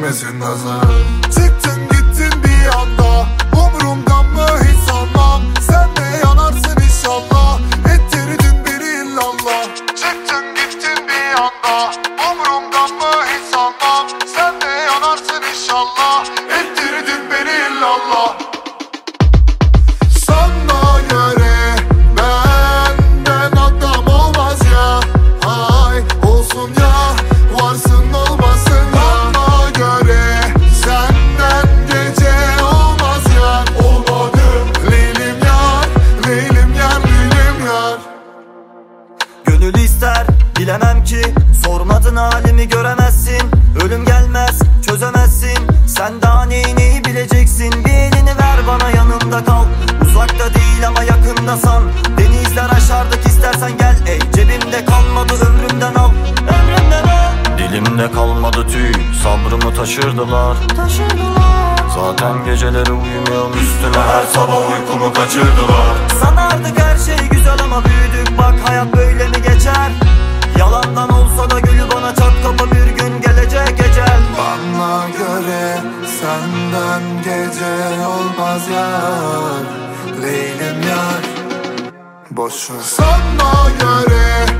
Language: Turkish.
değmesin nazar. Çıktın gittin bir anda, umurumdan mı hiç sanmam. Sen de yanarsın inşallah, ettirdin beni illallah. Çıktın gittin bir anda, umurumdan mı hiç sanmam. Sen de yanarsın inşallah, ettirdin beni illallah. Sana göre benden adam olmaz ya. Hay olsun ya, varsın olmasın ya. Bana göre senden gece olmaz ya. Olmadı Leylim yar, Leylim yar, Leylim yar. Gönül ister bilemem ki, sormadın halimi göremezsin. Ölüm gelmez çözemezsin, sen daha neyi bileceksin. Bir elini ver bana, yanımda kal. Uzakta değil ama yakında san. Denizler aşardık, istersen gel. Ey cebimde kalmadı, ömrümden al. Ömrümden al. Dilimde kalmadı tüy, sabrımı taşırdılar. Zaten geceleri uyumuyorum üstüne, her sabah uykumu kaçırdılar. Sanardık her şey güzel ama büyüdük, bak hayat böyle mi geçer? Yalandan olsa da gülü bana çat kapı, bir gün gelecek ecel. Bana göre senden gece olmaz yar, Leylim yar. Boşver. Sana göre